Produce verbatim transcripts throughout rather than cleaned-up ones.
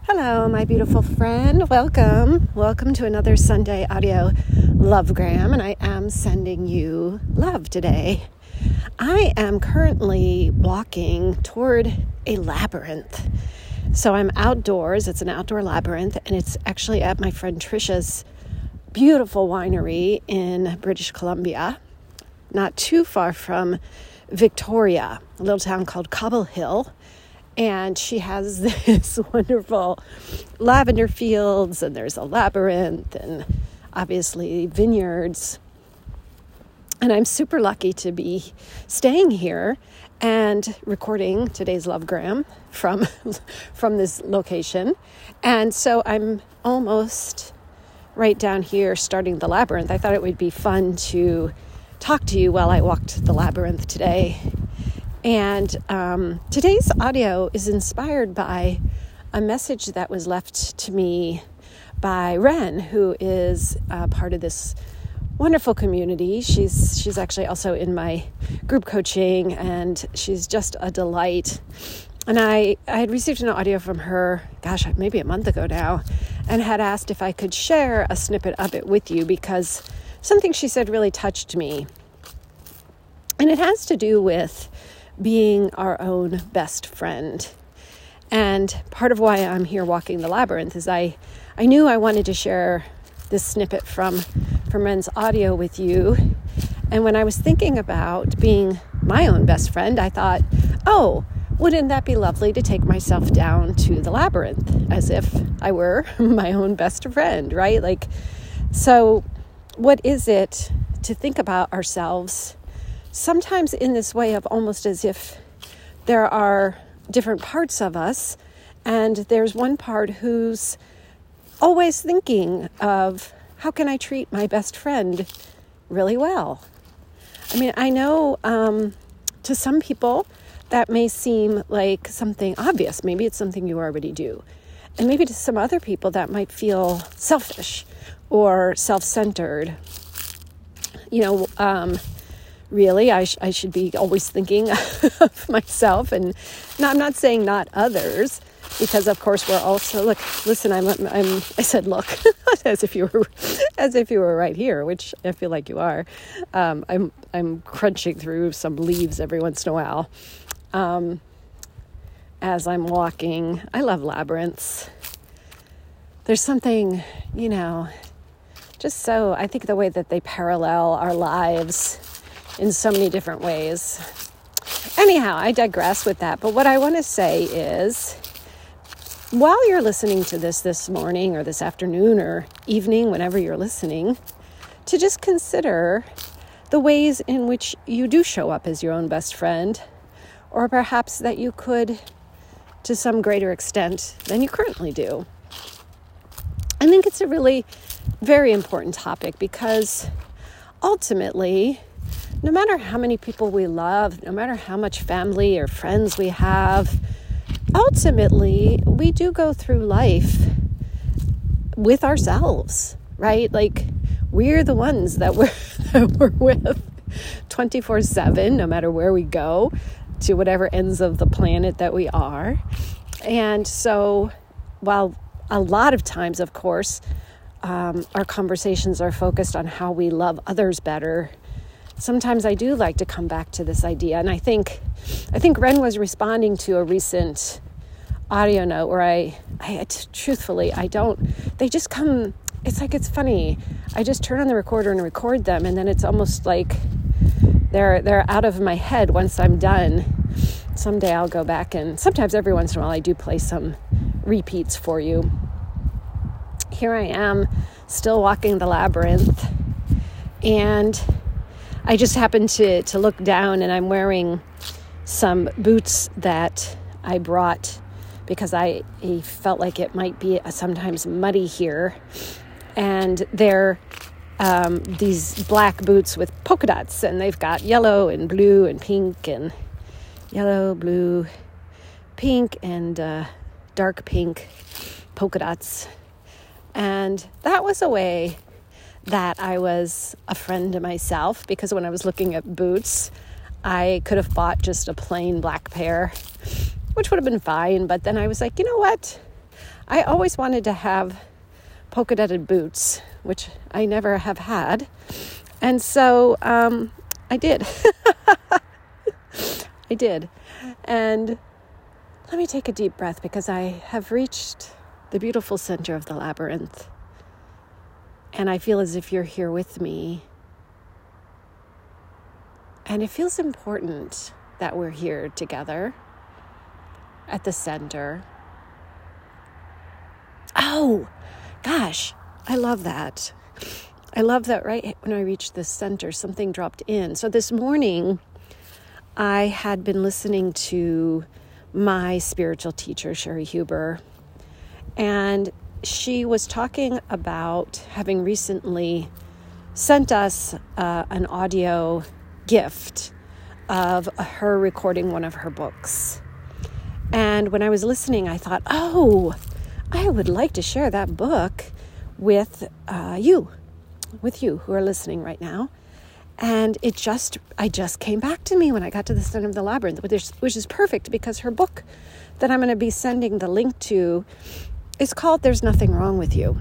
Hello, my beautiful friend. Welcome. Welcome to another Sunday audio lovegram, and I am sending you love today. I am currently walking toward a labyrinth. So I'm outdoors. It's an outdoor labyrinth, and it's actually at my friend Trisha's beautiful winery in British Columbia, not too far from Victoria, a little town called Cobble Hill. And she has this wonderful lavender fields, and there's a labyrinth, and obviously vineyards. And I'm super lucky to be staying here and recording today's Lovegram from, from this location. And so I'm almost right down here starting the labyrinth. I thought it would be fun to talk to you while I walked the labyrinth today. And um, today's audio is inspired by a message that was left to me by Ren, who is uh, part of this wonderful community. She's she's actually also in my group coaching, and she's just a delight. And I, I had received an audio from her, gosh, maybe a month ago now, and had asked if I could share a snippet of it with you because something she said really touched me. And it has to do with being our own best friend. And part of why I'm here walking the labyrinth is I, I knew I wanted to share this snippet from, from Ren's audio with you. And when I was thinking about being my own best friend, I thought, oh, wouldn't that be lovely to take myself down to the labyrinth as if I were my own best friend, right? Like, so what is it to think about ourselves sometimes in this way of almost as if there are different parts of us, and there's one part who's always thinking of, how can I treat my best friend really well? I mean, I know um, to some people that may seem like something obvious. Maybe it's something you already do. And maybe to some other people that might feel selfish or self-centered. You know, um, Really, I, sh- I should be always thinking of myself, and no, I'm not saying not others, because of course we're also look. Listen, I'm. I'm. I said look, as if you were, as if you were right here, which I feel like you are. Um, I'm. I'm crunching through some leaves every once in a while, um, as I'm walking. I love labyrinths. There's something, you know, just so. I think the way that they parallel our lives in so many different ways. Anyhow, I digress with that. But what I want to say is, while you're listening to this this morning or this afternoon or evening, whenever you're listening, to just consider the ways in which you do show up as your own best friend, or perhaps that you could to some greater extent than you currently do. I think it's a really very important topic because ultimately, no matter how many people we love, no matter how much family or friends we have, ultimately, we do go through life with ourselves, right? Like, we're the ones that we're, that we're with twenty-four seven, no matter where we go, to whatever ends of the planet that we are. And so, while a lot of times, of course, um, our conversations are focused on how we love others better, sometimes I do like to come back to this idea. And I think I think Ren was responding to a recent audio note where I, I truthfully, I don't, they just come, it's like, it's funny. I just turn on the recorder and record them, and then it's almost like they're they're out of my head once I'm done. Someday I'll go back, and sometimes every once in a while I do play some repeats for you. Here I am, still walking the labyrinth, and I just happened to, to look down, and I'm wearing some boots that I brought because I, I felt like it might be sometimes muddy here. And they're um, these black boots with polka dots, and they've got yellow and blue and pink and yellow, blue, pink, and uh, dark pink polka dots. And that was a way that I was a friend to myself, because when I was looking at boots, I could have bought just a plain black pair, which would have been fine. But then I was like, you know what? I always wanted to have polka-dotted boots, which I never have had. And so um, I did. I did. And let me take a deep breath because I have reached the beautiful center of the labyrinth. And I feel as if you're here with me. And it feels important that we're here together at the center. Oh, gosh, I love that. I love that right when I reached the center, something dropped in. So this morning, I had been listening to my spiritual teacher, Sherry Huber, and she was talking about having recently sent us uh, an audio gift of her recording one of her books. And when I was listening, I thought, oh, I would like to share that book with uh, you, with you who are listening right now. And it just, I just came back to me when I got to the center of the labyrinth, which is, which is perfect because her book that I'm going to be sending the link to is called There's Nothing Wrong with You.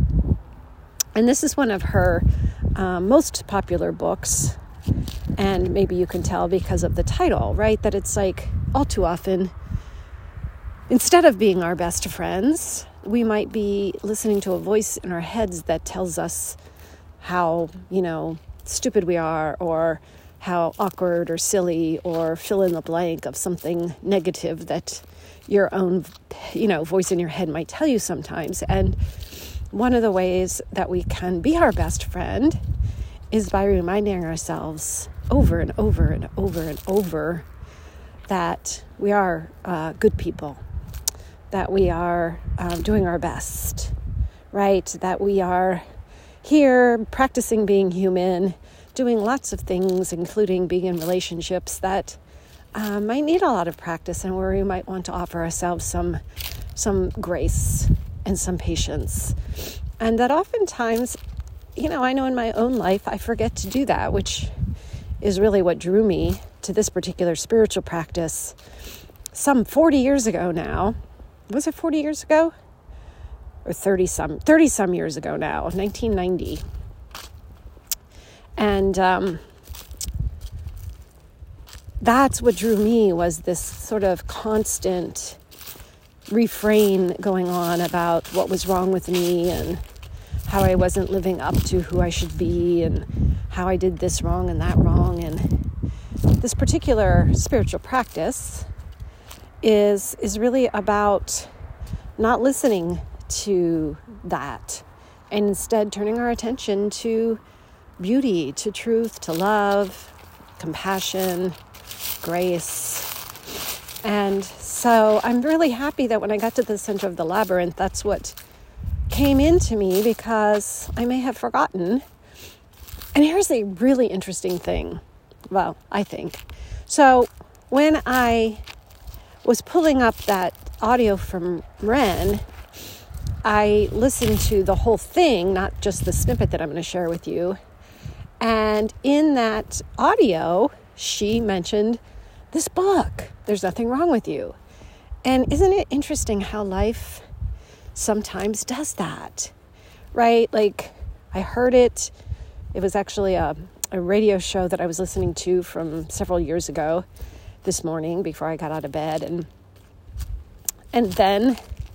And this is one of her uh, most popular books. And maybe you can tell because of the title, right? That it's like all too often, instead of being our best friends, we might be listening to a voice in our heads that tells us how, you know, stupid we are, or how awkward or silly, or fill in the blank of something negative that your own, you know, voice in your head might tell you sometimes. And one of the ways that we can be our best friend is by reminding ourselves over and over and over and over that we are uh, good people, that we are um, doing our best, right? That we are here practicing being human, doing lots of things, including being in relationships that uh, might need a lot of practice and where we might want to offer ourselves some, some grace and some patience. And that oftentimes, you know, I know in my own life, I forget to do that, which is really what drew me to this particular spiritual practice some forty years ago now. Was it forty years ago? Or thirty some, thirty some years ago now, nineteen ninety. And um, that's what drew me, was this sort of constant refrain going on about what was wrong with me and how I wasn't living up to who I should be and how I did this wrong and that wrong. And this particular spiritual practice is is really about not listening to that and instead turning our attention to beauty, to truth, to love, compassion, grace. And so I'm really happy that when I got to the center of the labyrinth, that's what came into me, because I may have forgotten. And here's a really interesting thing. Well, I think. So when I was pulling up that audio from Ren, I listened to the whole thing, not just the snippet that I'm going to share with you. And in that audio, she mentioned this book, There's Nothing Wrong with You. And isn't it interesting how life sometimes does that, right? Like, I heard it. It was actually a, a radio show that I was listening to from several years ago this morning before I got out of bed. And and then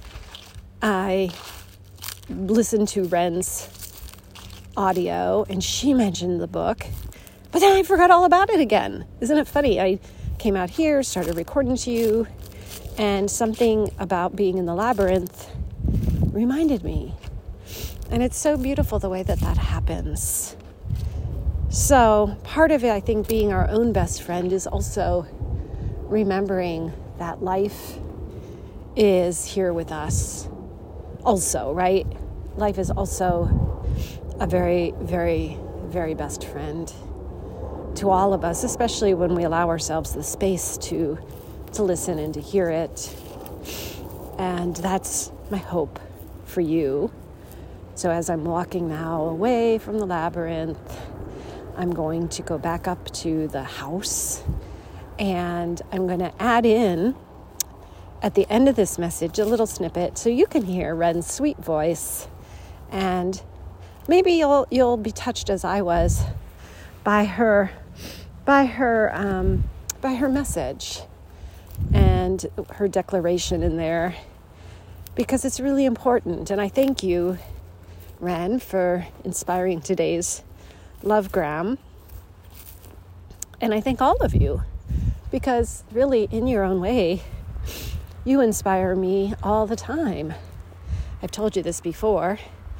I listened to Ren's audio, and she mentioned the book, but then I forgot all about it again. Isn't it funny? I came out here, started recording to you, and something about being in the labyrinth reminded me. And it's so beautiful the way that that happens. So part of it, I think, being our own best friend is also remembering that life is here with us also, right? Life is also a very, very, very best friend to all of us, especially when we allow ourselves the space to to listen and to hear it. And that's my hope for you. So as I'm walking now away from the labyrinth, I'm going to go back up to the house, and I'm going to add in at the end of this message a little snippet so you can hear Ren's sweet voice, and maybe you'll you'll be touched as I was by her by her um, by her message and her declaration in there, because it's really important. And I thank you, Ren, for inspiring today's Lovegram. And I thank all of you, because really, in your own way, you inspire me all the time. I've told you this before.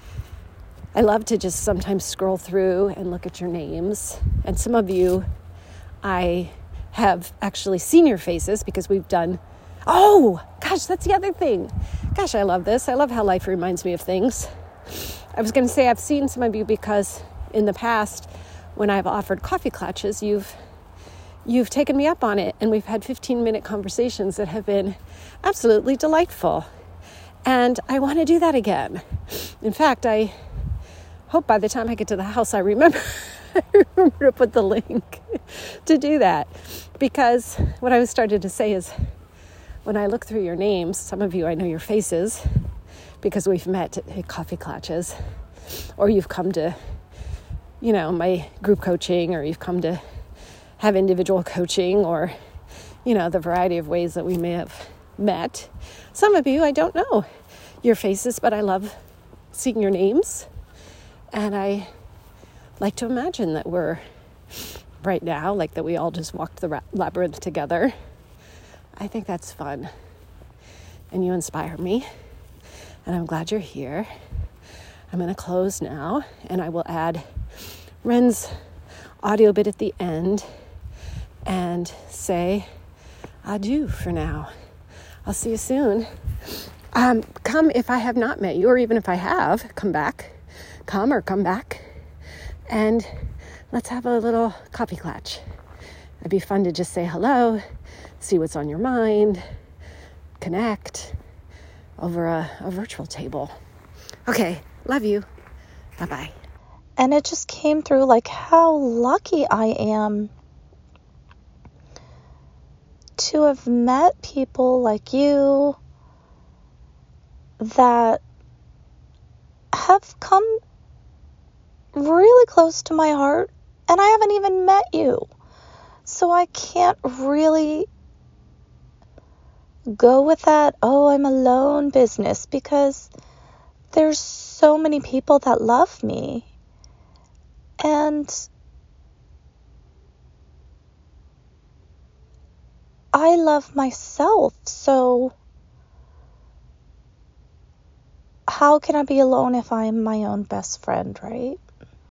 I love to just sometimes scroll through and look at your names. And some of you, I have actually seen your faces because we've done... Oh, gosh, that's the other thing. Gosh, I love this. I love how life reminds me of things. I was going to say I've seen some of you because in the past, when I've offered coffee clutches, you've you've taken me up on it, and we've had fifteen-minute conversations that have been absolutely delightful. And I want to do that again. In fact, I hope by the time I get to the house, I remember, I remember to put the link to do that. Because what I was starting to say is, when I look through your names, some of you, I know your faces because we've met at coffee clutches, or you've come to, you know, my group coaching, or you've come to have individual coaching, or, you know, the variety of ways that we may have met. Some of you, I don't know your faces, but I love seeing your names. And I like to imagine that we're right now, like that we all just walked the labyrinth together. I think that's fun. And you inspire me. And I'm glad you're here. I'm going to close now, and I will add Ren's audio bit at the end and say adieu for now. I'll see you soon. Um, come if I have not met you, or even if I have, come back. Come or come back. And let's have a little coffee clutch. It'd be fun to just say hello, see what's on your mind, connect over a, a virtual table. Okay, love you. Bye-bye. And it just came through like how lucky I am to have met people like you that have come really close to my heart, and I haven't even met you. So I can't really go with that, oh, I'm alone business, because there's so many people that love me. And I love myself, so how can I be alone if I'm my own best friend, right?